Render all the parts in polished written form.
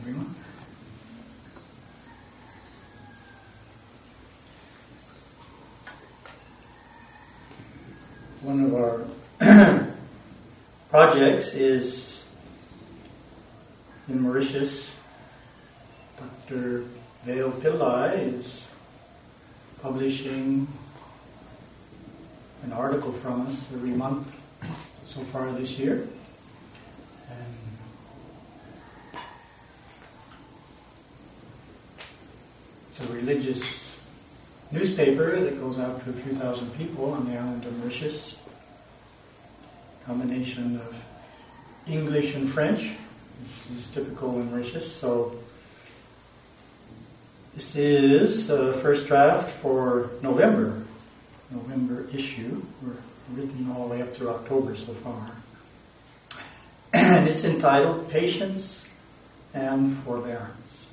everyone. One of our projects is in Mauritius. Dr. Vail Pillai is publishing an article from us every month so far this year. And it's a religious newspaper that goes out to a few thousand people on the island of Mauritius. Combination of English and French. This is typical in Mauritius. So this is the first draft for November issue. We're written all the way up through October so far. And it's entitled Patience and Forbearance.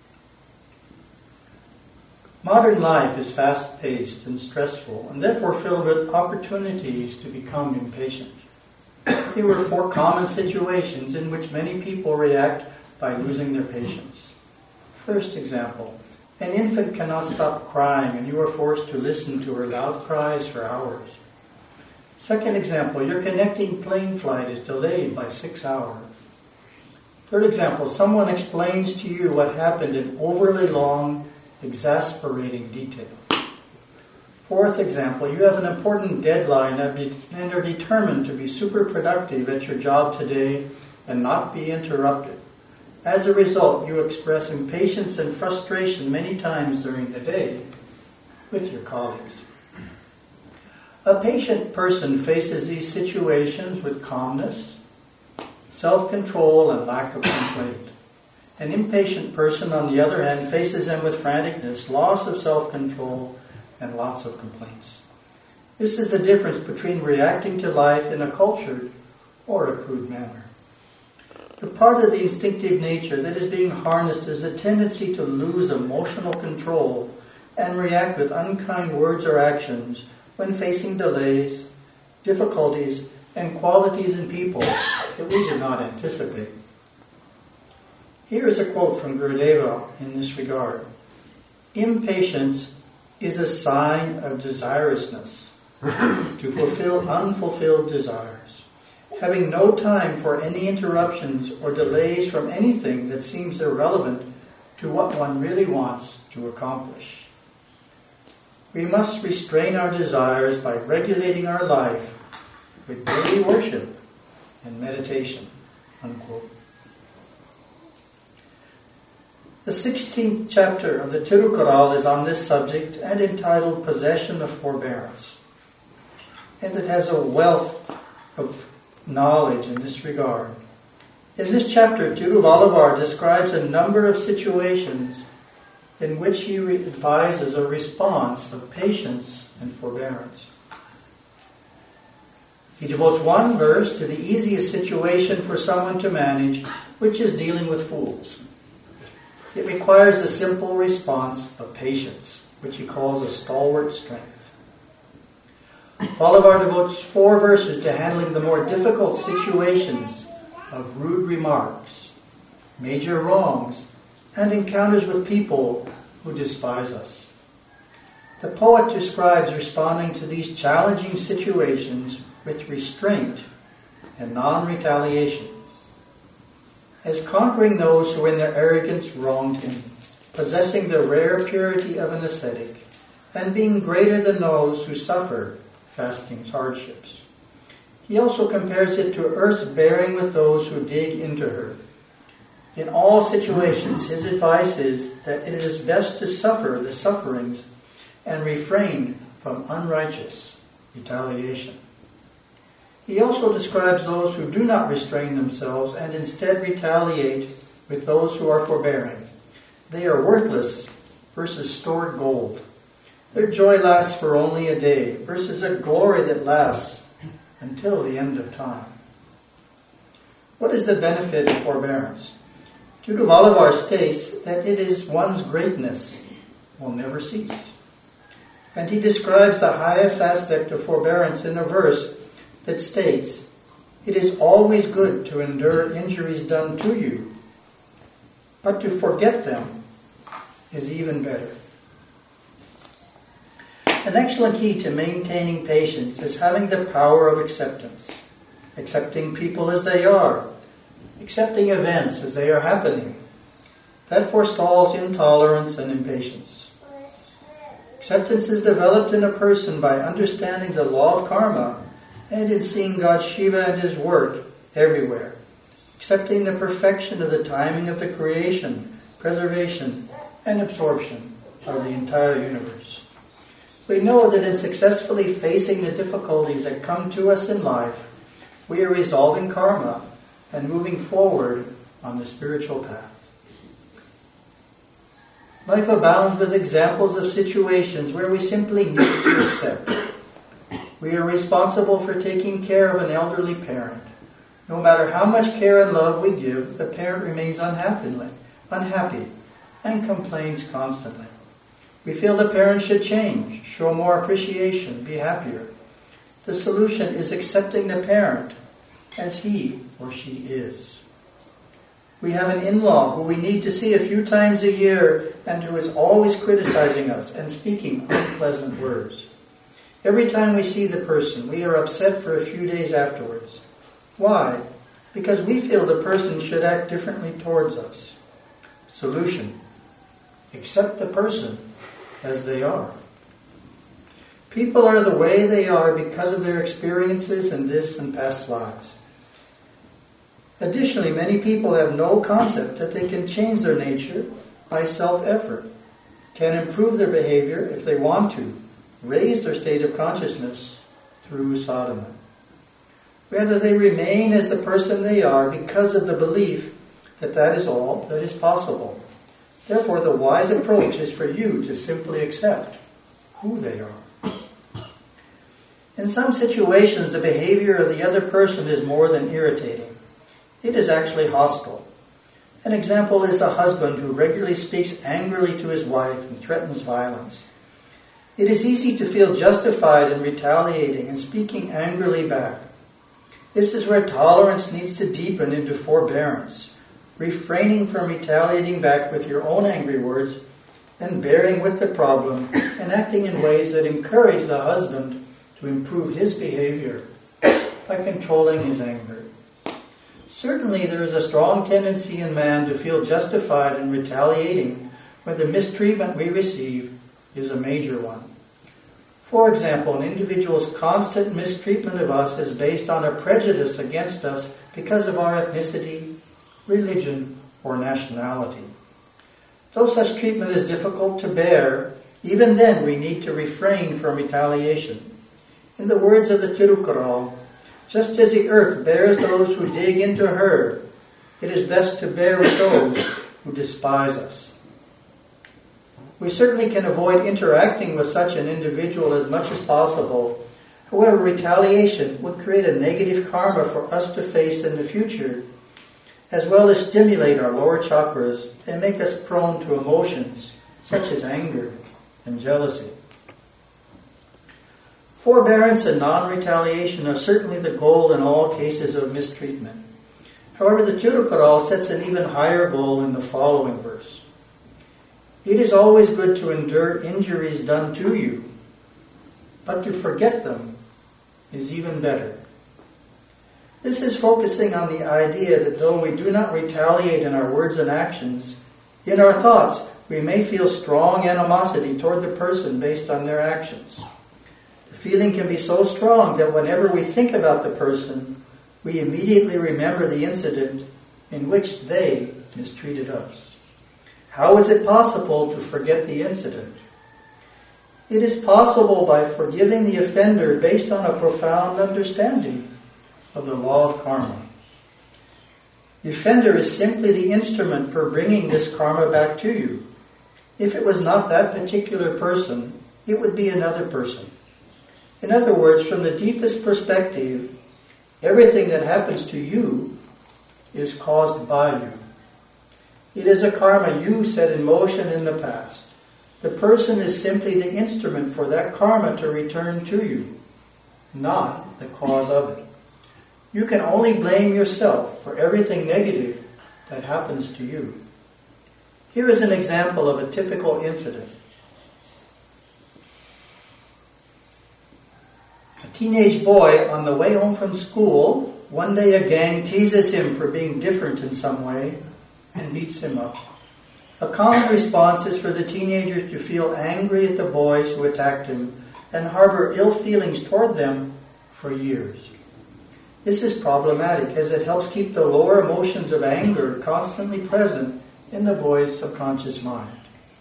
Modern life is fast-paced and stressful, and therefore filled with opportunities to become impatient. Here were 4 common situations in which many people react by losing their patience. First example, an infant cannot stop crying and you are forced to listen to her loud cries for hours. Second example, your connecting plane flight is delayed by 6 hours. Third example, someone explains to you what happened in overly long, exasperating detail. Fourth example, you have an important deadline and are determined to be super productive at your job today and not be interrupted. As a result, you express impatience and frustration many times during the day with your colleagues. A patient person faces these situations with calmness, self-control, and lack of complaint. An impatient person, on the other hand, faces them with franticness, loss of self-control, and lots of complaints. This is the difference between reacting to life in a cultured or a crude manner. The part of the instinctive nature that is being harnessed is a tendency to lose emotional control and react with unkind words or actions when facing delays, difficulties, and qualities in people that we did not anticipate. Here is a quote from Gurudeva in this regard. Impatience is a sign of desirousness, to fulfill unfulfilled desires, having no time for any interruptions or delays from anything that seems irrelevant to what one really wants to accomplish. We must restrain our desires by regulating our life with daily worship and meditation. Unquote. The 16th chapter of the Tirukkural is on this subject and entitled Possession of Forbearance. And it has a wealth of knowledge in this regard. In this chapter, Tiruvalavar describes a number of situations in which he advises a response of patience and forbearance. He devotes one verse to the easiest situation for someone to manage, which is dealing with fools. It requires a simple response of patience, which he calls a stalwart strength. Valavar devotes 4 verses to handling the more difficult situations of rude remarks, major wrongs, and encounters with people who despise us. The poet describes responding to these challenging situations with restraint and non-retaliation, as conquering those who in their arrogance wronged him, possessing the rare purity of an ascetic, and being greater than those who suffer fasting's hardships. He also compares it to earth's bearing with those who dig into her. In all situations, his advice is that it is best to suffer the sufferings and refrain from unrighteous retaliation. He also describes those who do not restrain themselves and instead retaliate with those who are forbearing. They are worthless versus stored gold. Their joy lasts for only a day versus a glory that lasts until the end of time. What is the benefit of forbearance? Tiruvalavar states that it is one's greatness will never cease. And he describes the highest aspect of forbearance in a verse that states, "It is always good to endure injuries done to you, But to forget them is even better. An excellent key to maintaining patience is having the power of acceptance. Accepting people as they are. Accepting events as they are happening. That forestalls intolerance and impatience. Acceptance is developed in a person by understanding the law of karma and in seeing God Shiva and his work everywhere. Accepting the perfection of the timing of the creation, preservation, and absorption of the entire universe. We know that in successfully facing the difficulties that come to us in life, we are resolving karma and moving forward on the spiritual path. Life abounds with examples of situations where we simply need to accept. We are responsible for taking care of an elderly parent. No matter how much care and love we give, the parent remains unhappy and complains constantly. We feel the parent should change, show more appreciation, be happier. The solution is accepting the parent as he or she is. We have an in-law who we need to see a few times a year and who is always criticizing us and speaking unpleasant words. Every time we see the person, we are upset for a few days afterwards. Why? Because we feel the person should act differently towards us. Solution: accept the person as they are. People are the way they are because of their experiences in this and past lives. Additionally, many people have no concept that they can change their nature by self-effort, can improve their behavior if they want to, raise their state of consciousness through sadhana. Rather, they remain as the person they are because of the belief that that is all that is possible. Therefore, the wise approach is for you to simply accept who they are. In some situations, the behavior of the other person is more than irritating. It is actually hostile. An example is a husband who regularly speaks angrily to his wife and threatens violence. It is easy to feel justified in retaliating and speaking angrily back. This is where tolerance needs to deepen into forbearance, refraining from retaliating back with your own angry words and bearing with the problem and acting in ways that encourage the husband to improve his behavior by controlling his anger. Certainly there is a strong tendency in man to feel justified in retaliating when the mistreatment we receive is a major one. For example, an individual's constant mistreatment of us is based on a prejudice against us because of our ethnicity, religion, or nationality. Though such treatment is difficult to bear, even then we need to refrain from retaliation. In the words of the Tirukkural, just as the earth bears those who dig into her, it is best to bear with those who despise us. We certainly can avoid interacting with such an individual as much as possible. However, retaliation would create a negative karma for us to face in the future, as well as stimulate our lower chakras and make us prone to emotions such as anger and jealousy. Forbearance and non-retaliation are certainly the goal in all cases of mistreatment. However, the Tirukkural sets an even higher goal in the following verse. It is always good to endure injuries done to you, but to forget them is even better. This is focusing on the idea that though we do not retaliate in our words and actions, in our thoughts we may feel strong animosity toward the person based on their actions. The feeling can be so strong that whenever we think about the person, we immediately remember the incident in which they mistreated us. How is it possible to forget the incident? It is possible by forgiving the offender based on a profound understanding of the law of karma. The offender is simply the instrument for bringing this karma back to you. If it was not that particular person, it would be another person. In other words, from the deepest perspective, everything that happens to you is caused by you. It is a karma you set in motion in the past. The person is simply the instrument for that karma to return to you, not the cause of it. You can only blame yourself for everything negative that happens to you. Here is an example of a typical incident. A teenage boy on the way home from school, one day a gang teases him for being different in some way and beats him up. A common response is for the teenager to feel angry at the boys who attacked him and harbor ill feelings toward them for years. This is problematic as it helps keep the lower emotions of anger constantly present in the boy's subconscious mind.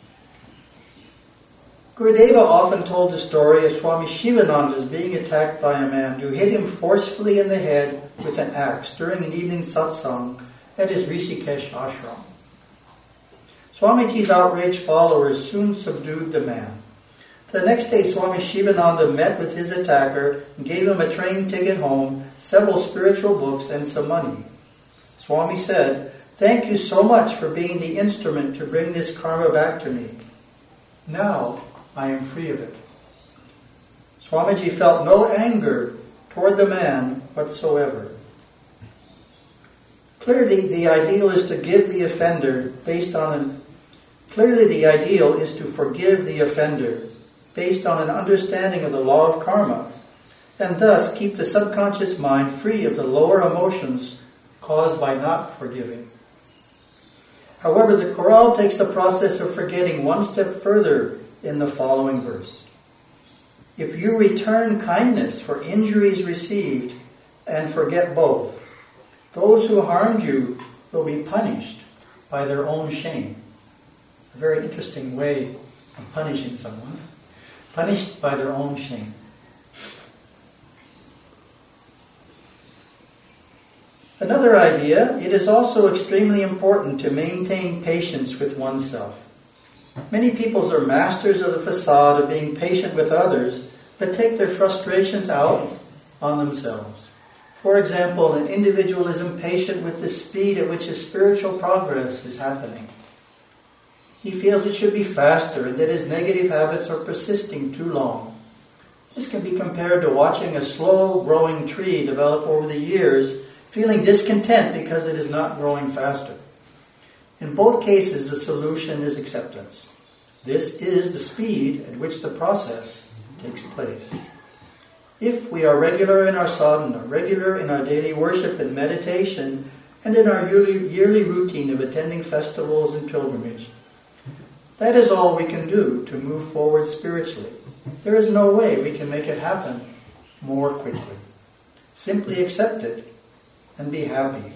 Gurudeva often told the story of Swami Shivananda's being attacked by a man who hit him forcefully in the head with an axe during an evening satsang at his Rishikesh ashram. Swamiji's outraged followers soon subdued the man. The next day, Swami Shivananda met with his attacker and gave him a train ticket home, several spiritual books, and some money. Swami said, "Thank you so much for being the instrument to bring this karma back to me. Now I am free of it." Swamiji felt no anger toward the man whatsoever. Clearly, the ideal is to forgive the offender based on an understanding of the law of karma, and thus keep the subconscious mind free of the lower emotions caused by not forgiving. However, the chorale takes the process of forgetting one step further in the following verse. If you return kindness for injuries received and forget both, those who harmed you will be punished by their own shame. A very interesting way of punishing someone. Punished by their own shame. Another idea, it is also extremely important to maintain patience with oneself. Many people are masters of the facade of being patient with others, but take their frustrations out on themselves. For example, an individual is impatient with the speed at which his spiritual progress is happening. He feels it should be faster and that his negative habits are persisting too long. This can be compared to watching a slow-growing tree develop over the years, feeling discontent because it is not growing faster. In both cases, the solution is acceptance. This is the speed at which the process takes place. If we are regular in our sadhana, regular in our daily worship and meditation, and in our yearly routine of attending festivals and pilgrimage, that is all we can do to move forward spiritually. There is no way we can make it happen more quickly. Simply accept it and be happy.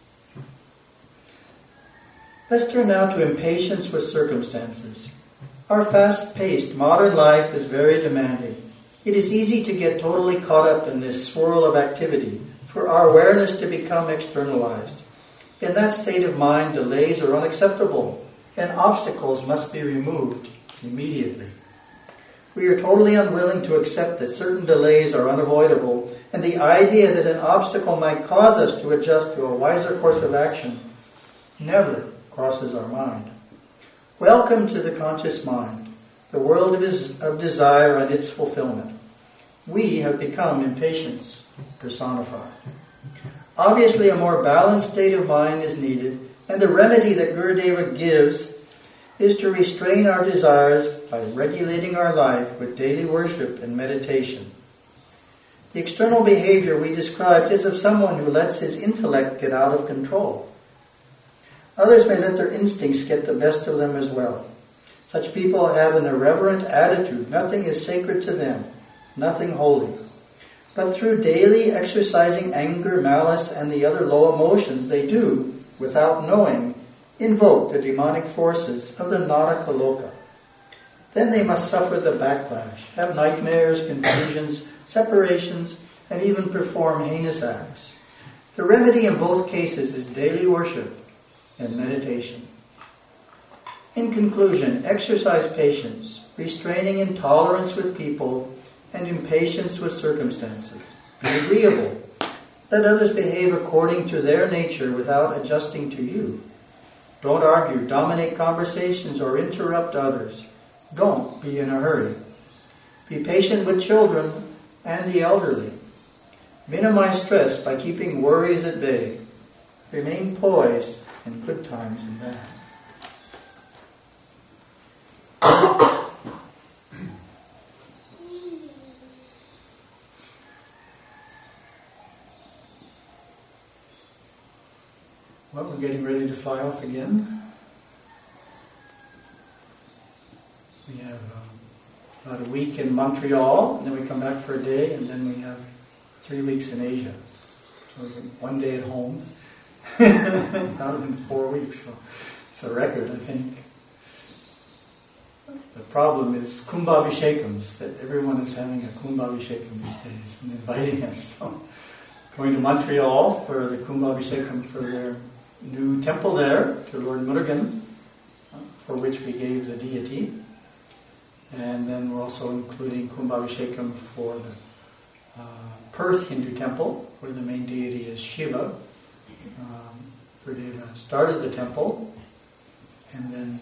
Let's turn now to impatience with circumstances. Our fast-paced modern life is very demanding. It is easy to get totally caught up in this swirl of activity, for our awareness to become externalized. In that state of mind, delays are unacceptable, and obstacles must be removed immediately. We are totally unwilling to accept that certain delays are unavoidable, and the idea that an obstacle might cause us to adjust to a wiser course of action never crosses our mind. Welcome to the conscious mind, the world of desire and its fulfillment. We have become impatience personified. Obviously, a more balanced state of mind is needed, and the remedy that Gurudeva gives is to restrain our desires by regulating our life with daily worship and meditation. The external behavior we described is of someone who lets his intellect get out of control. Others may let their instincts get the best of them as well. Such people have an irreverent attitude. Nothing is sacred to them, nothing holy. But through daily exercising anger, malice, and the other low emotions, they do, without knowing, invoke the demonic forces of the Naraka Loka. Then they must suffer the backlash, have nightmares, confusions, separations, and even perform heinous acts. The remedy in both cases is daily worship and meditation. In conclusion, exercise patience, restraining intolerance with people, and impatience with circumstances. Be agreeable. Let others behave according to their nature without adjusting to you. Don't argue, dominate conversations, or interrupt others. Don't be in a hurry. Be patient with children and the elderly. Minimize stress by keeping worries at bay. Remain poised in good times and bad. getting ready to fly off again. We have about a week in Montreal, and then we come back for a day, and then we have 3 weeks in Asia. So 1 day at home, out in 4 weeks. So it's a record, I think. The problem is Kumbhabhishekams, that everyone is having a Kumbhabhishekam these days and inviting us. So going to Montreal for the Kumbhabhishekam for their new temple there to Lord Murugan, for which we gave the deity. And then we're also including Kumbhabhishekam for the Perth Hindu temple, where the main deity is Shiva. Gurudeva started the temple, and then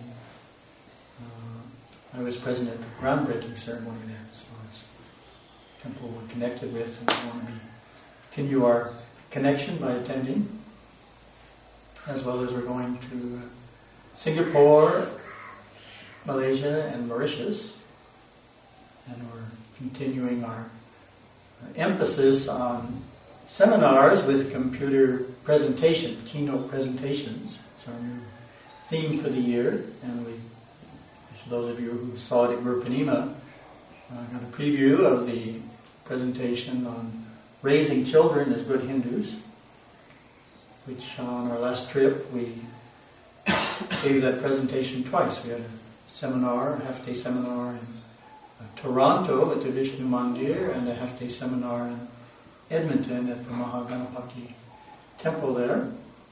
I was present at the groundbreaking ceremony there. So it's a temple we're connected with, and we want to continue our connection by attending, as well as we're going to Singapore, Malaysia, and Mauritius. And we're continuing our emphasis on seminars with computer presentation, keynote presentations. It's our new theme for the year, and for those of you who saw it at Guru Purnima, got a preview of the presentation on raising children as good Hindus, which on our last trip we gave that presentation twice. We had a seminar, a half-day seminar in Toronto at the Vishnu Mandir, and a half-day seminar in Edmonton at the Mahaganapati temple there.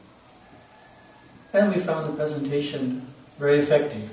And we found the presentation very effective.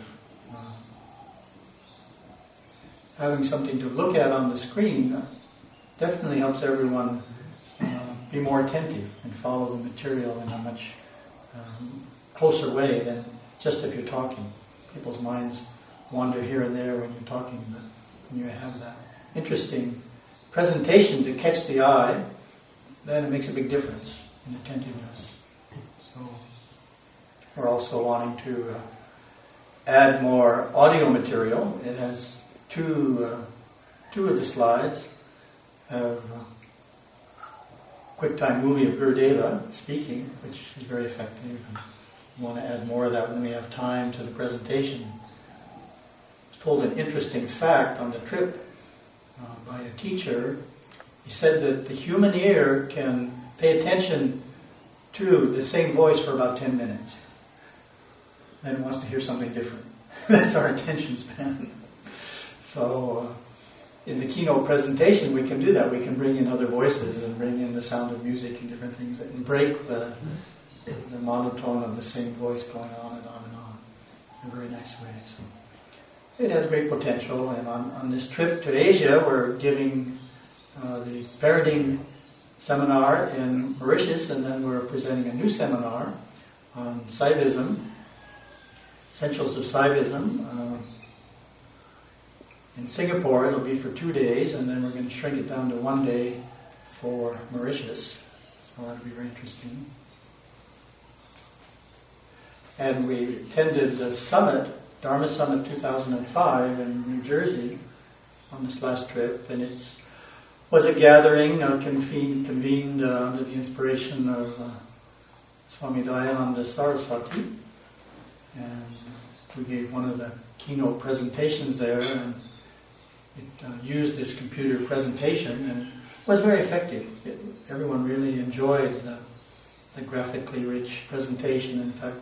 Having something to look at on the screen definitely helps everyone be more attentive and follow the material in a much closer way than just if you're talking. People's minds wander here and there when you're talking, but when you have that interesting presentation to catch the eye, then it makes a big difference in attentiveness. So we're also wanting to add more audio material. It has two of the slides have QuickTime movie of Gurudeva speaking, which is very effective. And we want to add more of that when we have time to the presentation. I was told an interesting fact on the trip by a teacher. He said that the human ear can pay attention to the same voice for about 10 minutes. Then it wants to hear something different. That's our attention span. So in the keynote presentation we can do that. We can bring in other voices and bring in the sound of music and different things and break the monotone of the same voice going on and on and on in a very nice way. So it has great potential, and on this trip to Asia we're giving the parenting seminar in Mauritius, and then we're presenting a new seminar on Saivism, Essentials of Saivism. In Singapore it'll be for 2 days, and then we're going to shrink it down to 1 day for Mauritius. So that'll be very interesting. And we attended the summit, Dharma Summit 2005 in New Jersey on this last trip, and it was a gathering convened under the inspiration of Swami Dayananda Saraswati, and we gave one of the keynote presentations there, and it used this computer presentation and was very effective. Everyone really enjoyed the graphically rich presentation. In fact,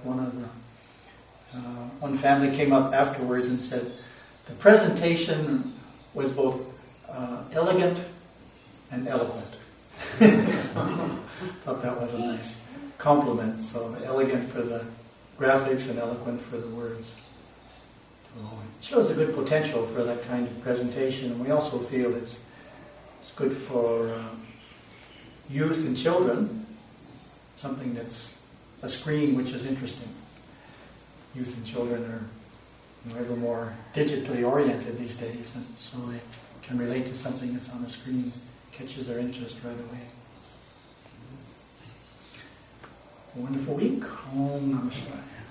one family came up afterwards and said the presentation was both elegant and eloquent. Thought that was a nice compliment. So elegant for the graphics and eloquent for the words. So it shows a good potential for that kind of presentation, and we also feel it's good for youth and children, something that's a screen which is interesting. Youth and children are ever more digitally oriented these days, and so they can relate to something that's on the screen, catches their interest right away. A wonderful week. Om Namah Shivaya.